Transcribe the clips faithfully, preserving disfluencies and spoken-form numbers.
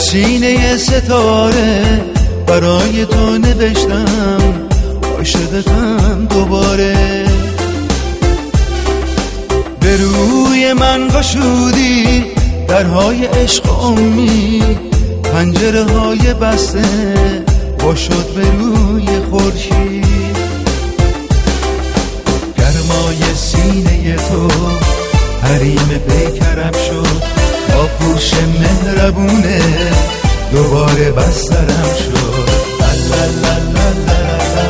سینه ستاره برای تو نوشتم عاشقتم دوباره. به روی من گشودی درهای عشق و امید، پنجره های بسته وا شد به روی خورشید. گرمای سینه تو حریم پیکرم شد، با پوش مهربونه دوباره بسترم شد. لا لا لا لا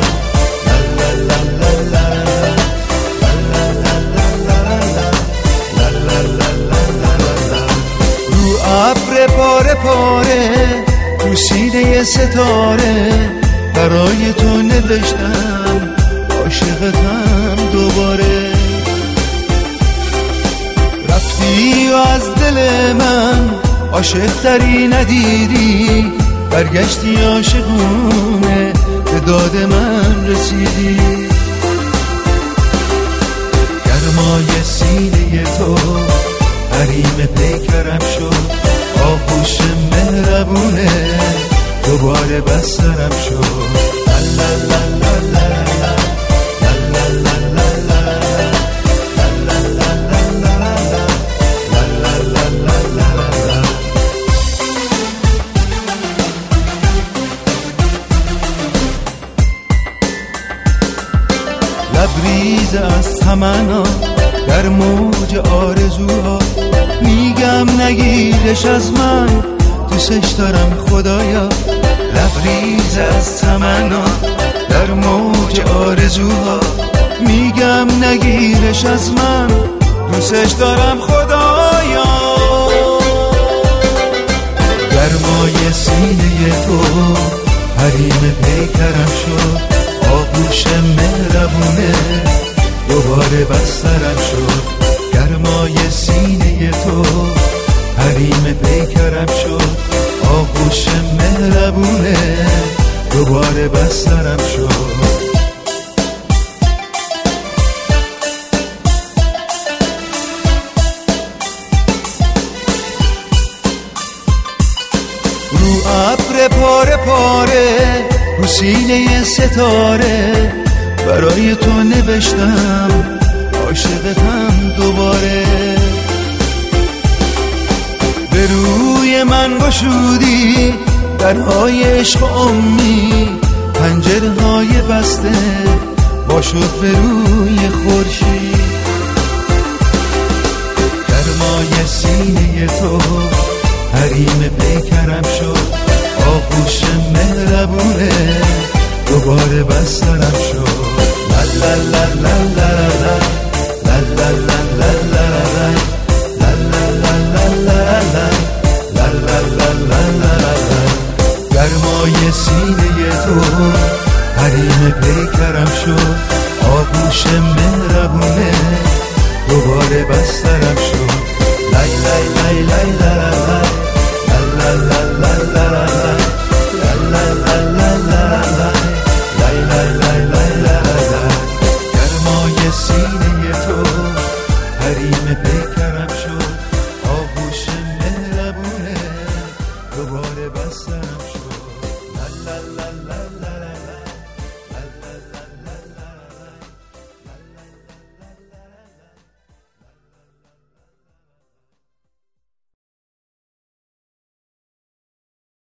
ابر پاره پاره رو سینه ستاره برای تو نوشتم عاشقتم دوباره. رفتی و از دل من عاشق‌تری ندیدی، برگشتی عاشقونه به داد من رسیدی. گرمای سینه تو حریم پیکرم شد، آغوش مهربونه دوباره بسترم شد. لا لا لا لا لا لا لا لا. لبریز از تمنا در موج آرزوها، میگم نگیرش از من دوستش دارم خدایا. لبریز از تمنا در موج آرزوها، میگم نگیرش از من دوستش دارم خدایا. گرمای سینه تو حریم پیکرم شد، آغوش مهربونه دوباره بسترم شد. گرمای سینه تو حریم پیکرم شد، آغوش مهربونه دوباره بسترم شد. رو ابر پاره پاره رو سینه ستاره برای تو نوشتم عاشقتم دوباره. به روی من گشودی درهای عشق و امید، پنجره های بسته وا شد به روی خورشید. گرمای سینه تو حریم پیکرم شد، آغوش مهربونه دوباره بسترم شد. لا لا لا لا لا لا لا لا لا. گرمای سینه تو حریم پیکرم شد، آغوش مهربونه دوباره بسترم شد. لای لای لای لای لا لا لا لا لا سینه تو حریم پیکرم شد، آغوش مهربونه دوباره بسترم شد. لا لا لا لا